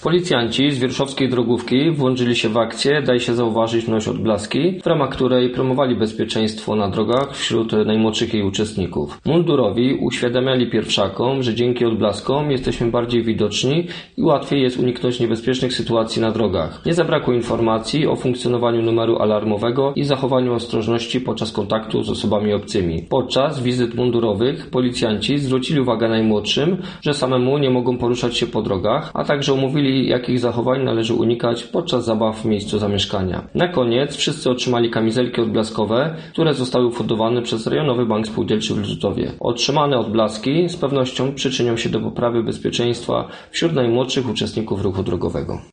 Policjanci z wierszowskiej drogówki włączyli się w akcję Daj się zauważyć, noś odblaski, w ramach której promowali bezpieczeństwo na drogach wśród najmłodszych jej uczestników. Mundurowi uświadamiali pierwszakom, że dzięki odblaskom jesteśmy bardziej widoczni i łatwiej jest uniknąć niebezpiecznych sytuacji na drogach. Nie zabrakło informacji o funkcjonowaniu numeru alarmowego i zachowaniu ostrożności podczas kontaktu z osobami obcymi. Podczas wizyt mundurowych policjanci zwrócili uwagę najmłodszym, że samemu nie mogą poruszać się po drogach, a także omówili, jakich zachowań należy unikać podczas zabaw w miejscu zamieszkania. Na koniec wszyscy otrzymali kamizelki odblaskowe, które zostały ufundowane przez Rejonowy Bank Spółdzielczy w Lutowie. Otrzymane odblaski z pewnością przyczynią się do poprawy bezpieczeństwa wśród najmłodszych uczestników ruchu drogowego.